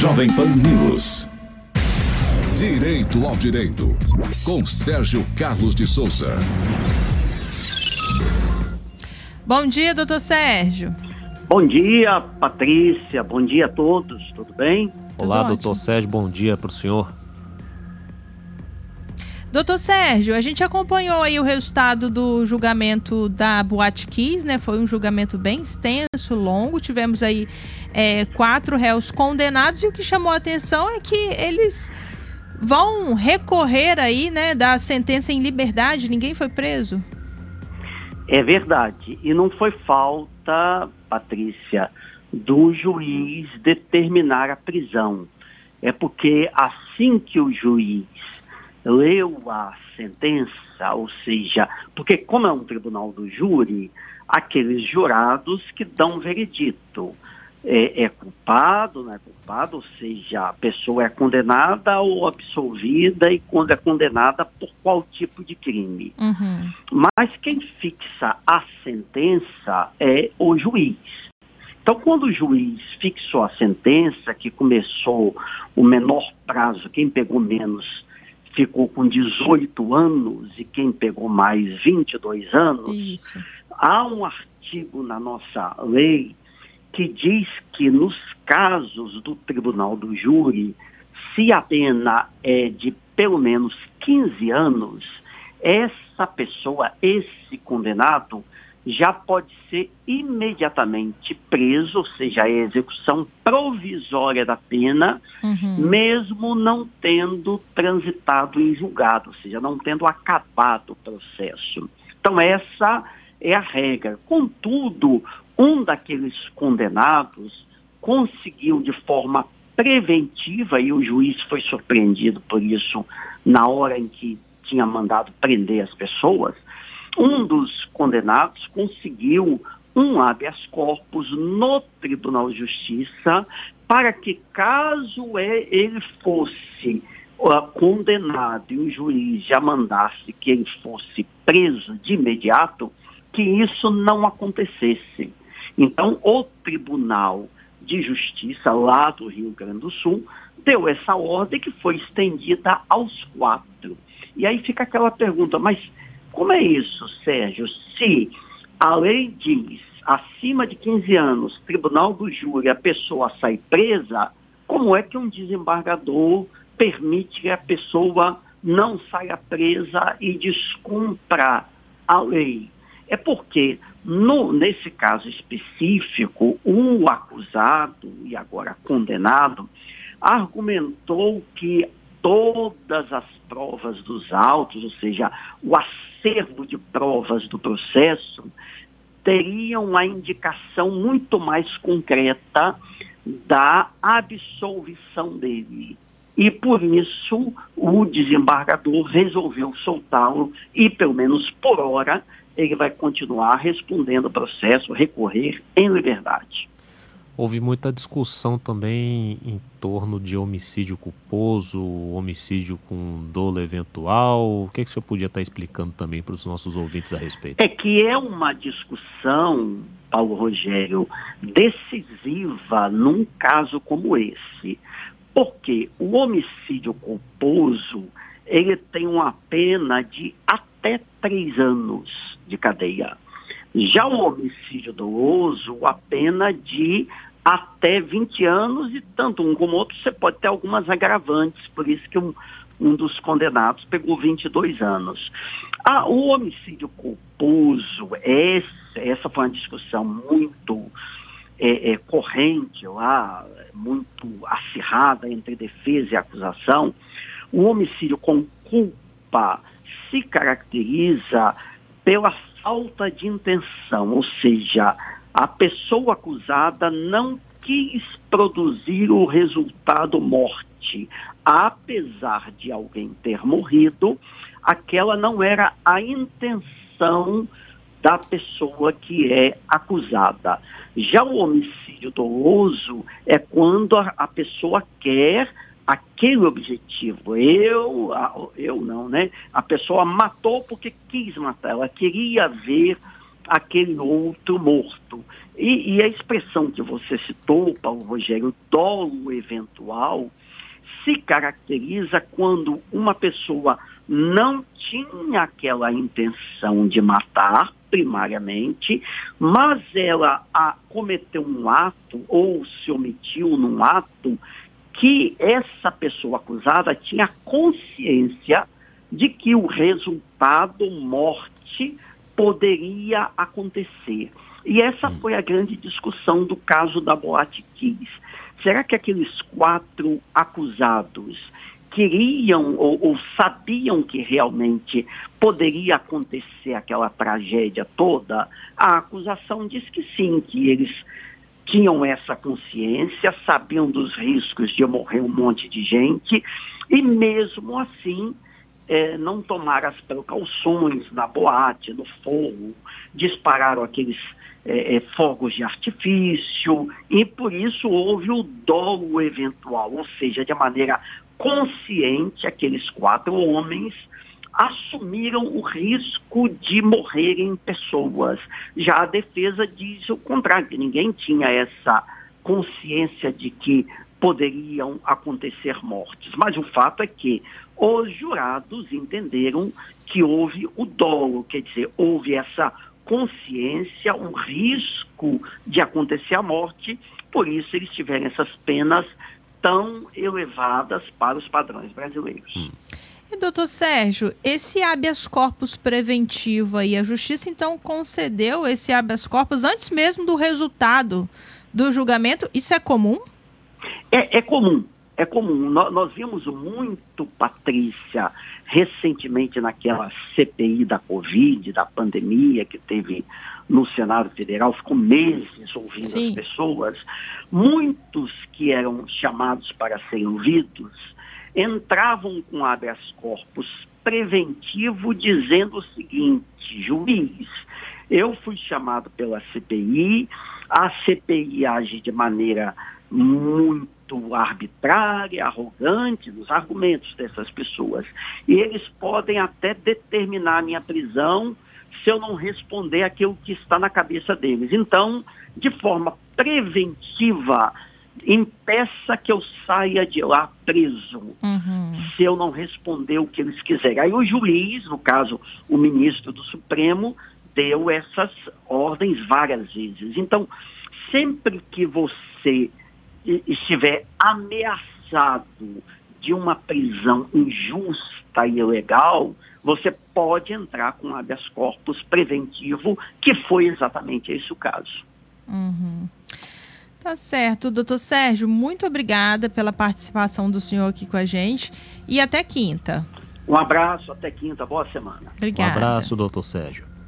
Jovem Pan News. Direito ao Direito, com Sérgio Carlos de Souza. Bom dia, doutor Sérgio. Bom dia, Patrícia. Bom dia a todos. Tudo bem? Olá, Tudo doutor ótimo. Sérgio. Bom dia para o senhor. Doutor Sérgio, a gente acompanhou aí o resultado do julgamento da Boate Kiss, né? Foi um julgamento bem extenso, longo. Tivemos aí 4 réus condenados e o que chamou a atenção é que eles vão recorrer aí, né, da sentença em liberdade. Ninguém foi preso. É verdade. E não foi falta, Patrícia, do juiz determinar a prisão. É porque assim que o juiz leu a sentença, ou seja, porque como é um tribunal do júri, aqueles jurados que dão veredito. É culpado, não é culpado, ou seja, a pessoa é condenada ou absolvida e quando é condenada por qual tipo de crime. Uhum. Mas quem fixa a sentença é o juiz. Então, quando o juiz fixou a sentença, que começou o menor prazo, quem pegou menos ficou com 18 anos e quem pegou mais 22 anos, Isso. há um artigo na nossa lei que diz que nos casos do tribunal do júri, se a pena é de pelo menos 15 anos, essa pessoa, esse condenado, já pode ser imediatamente preso, ou seja, a execução provisória da pena, mesmo não tendo transitado em julgado, ou seja, não tendo acabado o processo. Então, essa é a regra. Contudo, um daqueles condenados conseguiu de forma preventiva, e o juiz foi surpreendido por isso na hora em que tinha mandado prender as pessoas, um dos condenados conseguiu um habeas corpus no Tribunal de Justiça para que, caso ele fosse condenado e o juiz já mandasse que ele fosse preso de imediato, que isso não acontecesse. Então, o Tribunal de Justiça lá do Rio Grande do Sul deu essa ordem que foi estendida aos 4. E aí fica aquela pergunta, mas como é isso, Sérgio? Se a lei diz, acima de 15 anos, Tribunal do Júri, a pessoa sai presa, como é que um desembargador permite que a pessoa não saia presa e descumpra a lei? É porque, nesse caso específico, o acusado e agora condenado argumentou que todas as provas dos autos, ou seja, o acervo de provas do processo, teriam a indicação muito mais concreta da absolvição dele. E por isso o desembargador resolveu soltá-lo e, pelo menos por hora, ele vai continuar respondendo o processo, recorrer em liberdade. Houve muita discussão também em torno de homicídio culposo, homicídio com dolo eventual. O que o senhor podia estar explicando também para os nossos ouvintes a respeito? É que é uma discussão, Paulo Rogério, decisiva num caso como esse. Porque o homicídio culposo, ele tem uma pena de até 3 anos de cadeia. Já o homicídio doloso, a pena de até 20 anos e tanto um como outro, você pode ter algumas agravantes, por isso que um dos condenados pegou 22 anos. O homicídio culposo, essa foi uma discussão muito corrente lá, muito acirrada entre defesa e acusação. O homicídio com culpa se caracteriza pela falta de intenção, ou seja, a pessoa acusada não quis produzir o resultado morte. Apesar de alguém ter morrido, aquela não era a intenção da pessoa que é acusada. Já o homicídio doloso é quando a pessoa quer aquele objetivo. Eu não, né? A pessoa matou porque quis matar. Ela queria ver aquele outro morto. E a expressão que você citou, Paulo Rogério, dolo eventual, se caracteriza quando uma pessoa não tinha aquela intenção de matar, primariamente, mas ela cometeu um ato ou se omitiu num ato que essa pessoa acusada tinha consciência de que o resultado morte poderia acontecer. E essa foi a grande discussão do caso da Boate Kiss. Será que aqueles 4 acusados queriam ou sabiam que realmente poderia acontecer aquela tragédia toda? A acusação diz que sim, que eles tinham essa consciência, sabiam dos riscos de morrer um monte de gente e mesmo assim não tomaram as precauções na boate, no fogo, dispararam aqueles fogos de artifício e por isso houve o dolo eventual, ou seja, de maneira consciente, aqueles 4 homens assumiram o risco de morrerem pessoas. Já a defesa diz o contrário, que ninguém tinha essa consciência de que poderiam acontecer mortes. Mas o fato é que os jurados entenderam que houve o dolo, quer dizer, houve essa consciência, um risco de acontecer a morte, por isso eles tiveram essas penas tão elevadas para os padrões brasileiros. E, doutor Sérgio, esse habeas corpus preventivo aí, a justiça então concedeu esse habeas corpus antes mesmo do resultado do julgamento? Isso é comum? É comum. É comum. Nós vimos muito, Patrícia, recentemente naquela CPI da Covid, da pandemia que teve no Senado Federal, ficou meses ouvindo as pessoas. Muitos que eram chamados para serem ouvidos entravam com habeas corpus preventivo dizendo o seguinte: juiz, eu fui chamado pela CPI, a CPI age de maneira muito arbitrária, arrogante nos argumentos dessas pessoas. E eles podem até determinar a minha prisão se eu não responder aquilo que está na cabeça deles. Então, de forma preventiva, impeça que eu saia de lá preso, se eu não responder o que eles quiserem. Aí o juiz, no caso, o ministro do Supremo, deu essas ordens várias vezes. Então, sempre que você estiver ameaçado de uma prisão injusta e ilegal, você pode entrar com habeas corpus preventivo, que foi exatamente esse o caso. Tá certo. Doutor Sérgio, muito obrigada pela participação do senhor aqui com a gente e até quinta. Um abraço, até quinta, boa semana. Obrigada. Um abraço, doutor Sérgio.